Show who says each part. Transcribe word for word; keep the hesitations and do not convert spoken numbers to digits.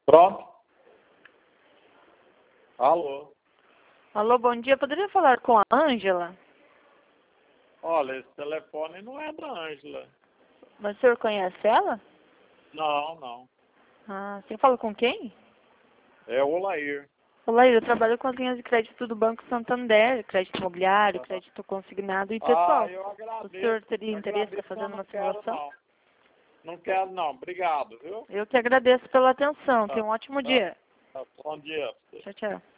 Speaker 1: Pronto? Alô?
Speaker 2: Alô, bom dia. Poderia falar com a Ângela?
Speaker 1: Olha, esse telefone não é da Ângela.
Speaker 2: Mas o senhor conhece ela?
Speaker 1: Não, não.
Speaker 2: Ah, você fala com quem?
Speaker 1: É o Olair.
Speaker 2: Olá, eu trabalho com as linhas de crédito do Banco Santander, crédito imobiliário, crédito consignado e pessoal.
Speaker 1: Ah, eu agradeço.
Speaker 2: O senhor teria
Speaker 1: Eu
Speaker 2: interesse em
Speaker 1: agradeço,
Speaker 2: fazer
Speaker 1: mas
Speaker 2: uma
Speaker 1: não quero,
Speaker 2: simulação?
Speaker 1: não. Não quero, não. Obrigado, viu?
Speaker 2: Eu que agradeço pela atenção.
Speaker 1: Tá,
Speaker 2: Tenha um ótimo
Speaker 1: tá,
Speaker 2: dia.
Speaker 1: tá. Bom dia.
Speaker 2: Tchau, tchau.